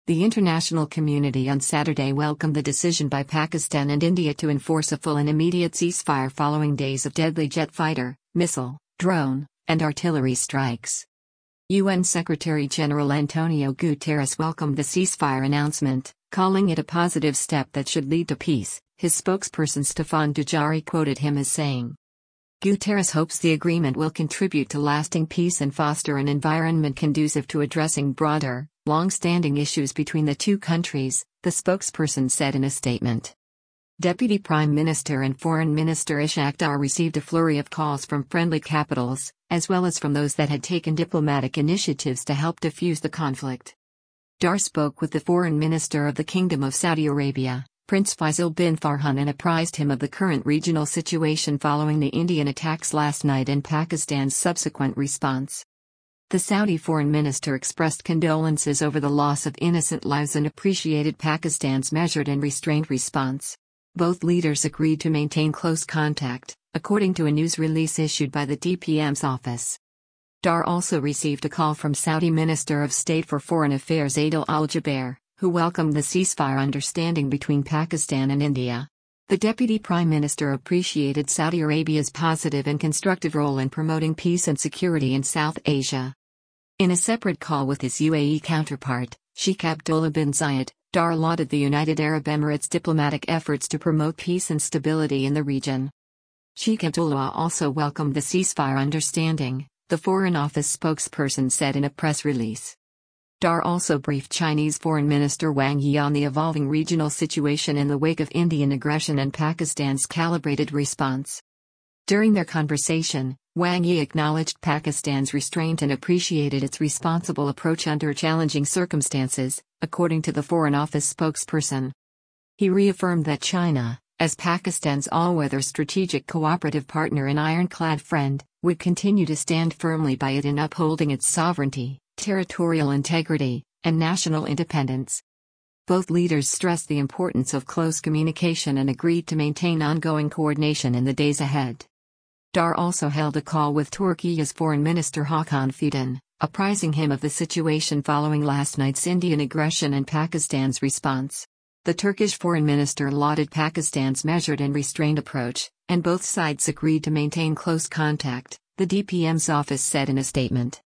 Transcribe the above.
The international community on Saturday welcomed the decision by Pakistan and India to enforce a full and immediate ceasefire following days of deadly jet fighter, missile, drone, and artillery strikes. UN Secretary-General Antonio Guterres welcomed the ceasefire announcement, calling it a positive step that should lead to peace. His spokesperson Stéphane Dujarric quoted him as saying, "Guterres hopes the agreement will contribute to lasting peace and foster an environment conducive to addressing broader, long-standing issues between the two countries," the spokesperson said in a statement. Deputy Prime Minister and Foreign Minister Ishaq Dar received a flurry of calls from friendly capitals, as well as from those that had taken diplomatic initiatives to help defuse the conflict. Dar spoke with the Foreign Minister of the Kingdom of Saudi Arabia, Prince Faisal bin Farhan, and apprised him of the current regional situation following the Indian attacks last night and Pakistan's subsequent response. The Saudi foreign minister expressed condolences over the loss of innocent lives and appreciated Pakistan's measured and restrained response. Both leaders agreed to maintain close contact, according to a news release issued by the DPM's office. Dar also received a call from Saudi Minister of State for Foreign Affairs Adil Al-Jubair, who welcomed the ceasefire understanding between Pakistan and India. The Deputy Prime Minister appreciated Saudi Arabia's positive and constructive role in promoting peace and security in South Asia. In a separate call with his UAE counterpart, Sheikh Abdullah bin Zayed, Dar lauded the United Arab Emirates' diplomatic efforts to promote peace and stability in the region. Sheikh Abdullah also welcomed the ceasefire understanding, the Foreign Office spokesperson said in a press release. Dar also briefed Chinese Foreign Minister Wang Yi on the evolving regional situation in the wake of Indian aggression and Pakistan's calibrated response. During their conversation, Wang Yi acknowledged Pakistan's restraint and appreciated its responsible approach under challenging circumstances, according to the Foreign Office spokesperson. He reaffirmed that China, as Pakistan's all-weather strategic cooperative partner and ironclad friend, would continue to stand firmly by it in upholding its sovereignty, territorial integrity, and national independence. Both leaders stressed the importance of close communication and agreed to maintain ongoing coordination in the days ahead. Dar also held a call with Turkey's Foreign Minister Hakan Fidan, apprising him of the situation following last night's Indian aggression and Pakistan's response. The Turkish foreign minister lauded Pakistan's measured and restrained approach, and both sides agreed to maintain close contact, the DPM's office said in a statement.